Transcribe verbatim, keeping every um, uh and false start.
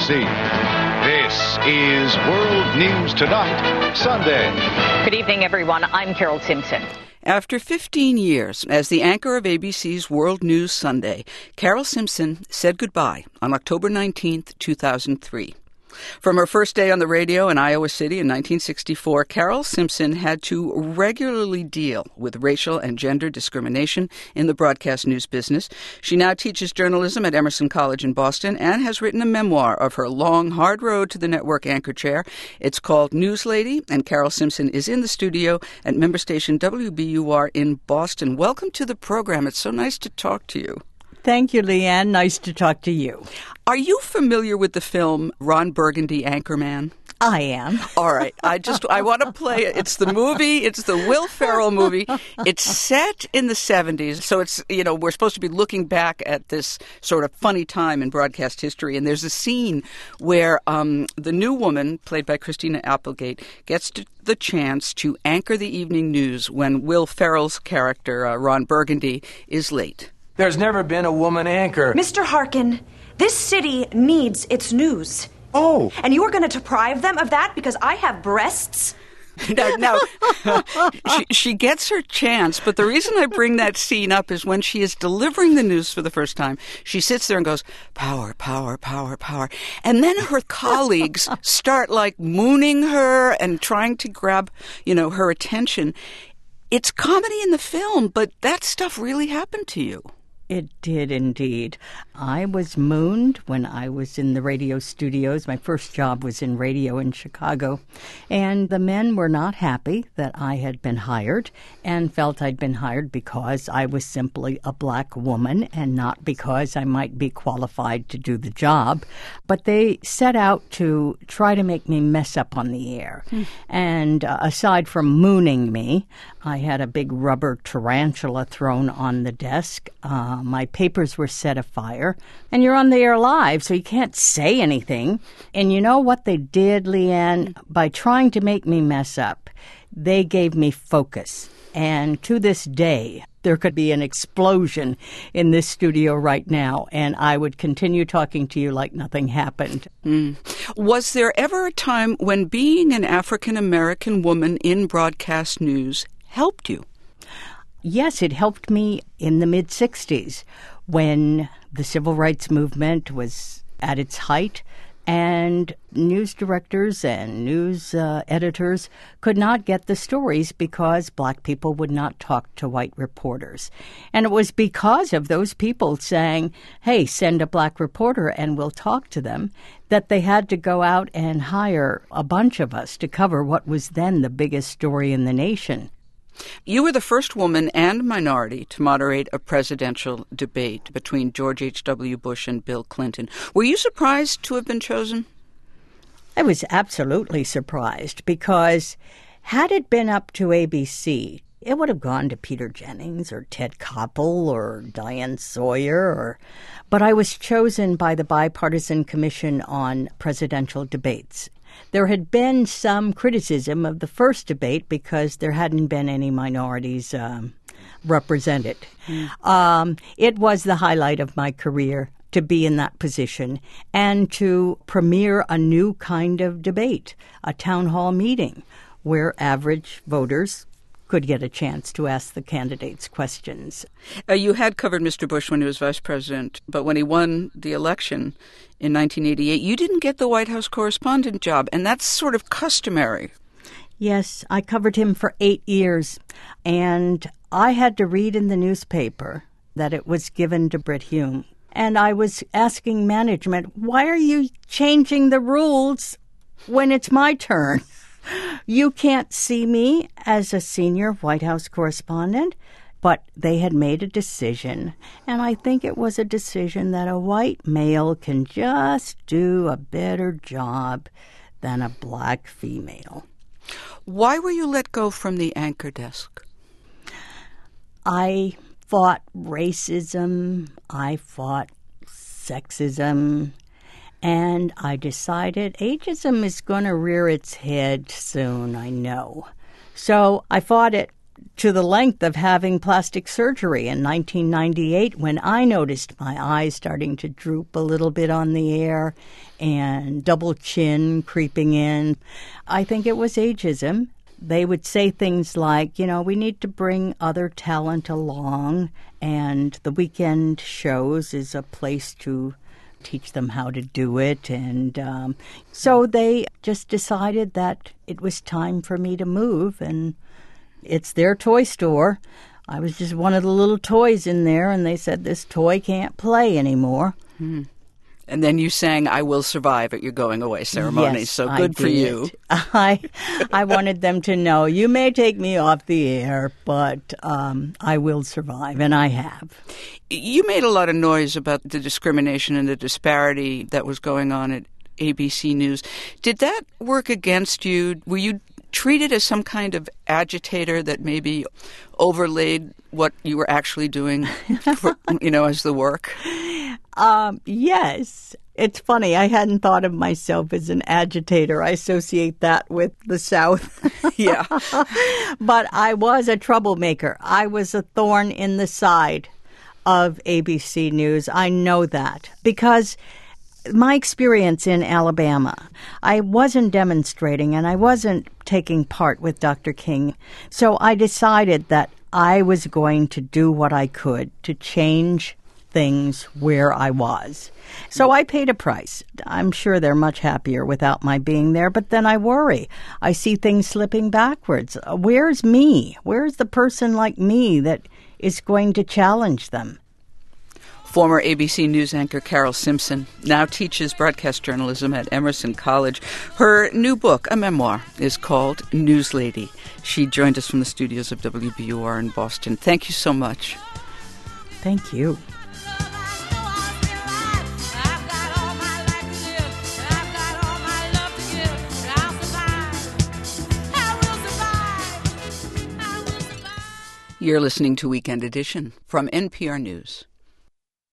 C. This is World News Tonight, Sunday. Good evening, everyone. I'm Carol Simpson. After fifteen years as the anchor of A B C's World News Sunday, Carol Simpson said goodbye on October nineteenth, two thousand three. From her first day on the radio in Iowa City in nineteen sixty-four, Carol Simpson had to regularly deal with racial and gender discrimination in the broadcast news business. She now teaches journalism at Emerson College in Boston and has written a memoir of her long, hard road to the network anchor chair. It's called News Lady, and Carol Simpson is in the studio at member station W B U R in Boston. Welcome to the program. It's so nice to talk to you. Thank you, Leanne. Nice to talk to you. Are you familiar with the film Ron Burgundy, Anchorman? I am. All right. I just, I want to play it. It's the movie. It's the Will Ferrell movie. It's set in the seventies. So it's, you know, we're supposed to be looking back at this sort of funny time in broadcast history. And there's a scene where um, the new woman, played by Christina Applegate, gets to the chance to anchor the evening news when Will Ferrell's character, uh, Ron Burgundy, is late. There's never been a woman anchor. Mister Harkin, this city needs its news. Oh. And you are going to deprive them of that because I have breasts? Now, now she, she gets her chance, but the reason I bring that scene up is when she is delivering the news for the first time, she sits there and goes, power, power, power, power. And then her colleagues start, like, mooning her and trying to grab, you know, her attention. It's comedy in the film, but that stuff really happened to you. It did indeed. I was mooned when I was in the radio studios. My first job was in radio in Chicago. And the men were not happy that I had been hired and felt I'd been hired because I was simply a black woman and not because I might be qualified to do the job. But they set out to try to make me mess up on the air. Mm. And uh, aside from mooning me, I had a big rubber tarantula thrown on the desk. Uh, my papers were set afire. And you're on the air live, so you can't say anything. And you know what they did, Leanne? By trying to make me mess up, they gave me focus. And to this day, there could be an explosion in this studio right now, and I would continue talking to you like nothing happened. Mm. Was there ever a time when being an African-American woman in broadcast news helped you? Yes, it helped me in the mid-sixties when the civil rights movement was at its height and news directors and news uh, editors could not get the stories because black people would not talk to white reporters. And it was because of those people saying, hey, send a black reporter and we'll talk to them, that they had to go out and hire a bunch of us to cover what was then the biggest story in the nation. You were the first woman and minority to moderate a presidential debate between George H W. Bush and Bill Clinton. Were you surprised to have been chosen? I was absolutely surprised because had it been up to A B C, it would have gone to Peter Jennings or Ted Koppel or Diane Sawyer. Or, but I was chosen by the Bipartisan Commission on Presidential Debates. There had been some criticism of the first debate because there hadn't been any minorities um, represented. Mm. Um, it was the highlight of my career to be in that position and to premiere a new kind of debate, a town hall meeting where average voters could get a chance to ask the candidates questions. Uh, you had covered Mister Bush when he was vice president, but when he won the election in nineteen eighty-eight, you didn't get the White House correspondent job, and that's sort of customary. Yes, I covered him for eight years, and I had to read in the newspaper that it was given to Brit Hume. And I was asking management, why are you changing the rules when it's my turn? You can't see me as a senior White House correspondent, but they had made a decision, and I think it was a decision that a white male can just do a better job than a black female. Why were you let go from the anchor desk? I fought racism, I fought sexism, and I decided ageism is going to rear its head soon, I know. So I fought it to the length of having plastic surgery in nineteen ninety-eight when I noticed my eyes starting to droop a little bit on the air and double chin creeping in. I think it was ageism. They would say things like, you know, we need to bring other talent along, and the weekend shows is a place to teach them how to do it. And um, so they just decided that it was time for me to move, and it's their toy store. I was just one of the little toys in there, and they said this toy can't play anymore. Hmm. And then you sang I Will Survive at your going away ceremony, yes, so good I for did. you. I I wanted them to know, you may take me off the air, but um, I will survive, and I have. You made a lot of noise about the discrimination and the disparity that was going on at A B C News. Did that work against you? Were you treated as some kind of agitator that maybe overlaid what you were actually doing, for, you know, as the work? Um, yes. It's funny. I hadn't thought of myself as an agitator. I associate that with the South. Yeah. But I was a troublemaker. I was a thorn in the side of A B C News. I know that because my experience in Alabama, I wasn't demonstrating and I wasn't taking part with Doctor King. So I decided that I was going to do what I could to change things where I was. So I paid a price. I'm sure they're much happier without my being there, but then I worry. I see things slipping backwards. Where's me? Where's the person like me that is going to challenge them? Former A B C News anchor Carol Simpson now teaches broadcast journalism at Emerson College. Her new book, a memoir, is called News Lady. She joined us from the studios of W B U R in Boston. Thank you so much. Thank you. You're listening to Weekend Edition from N P R News.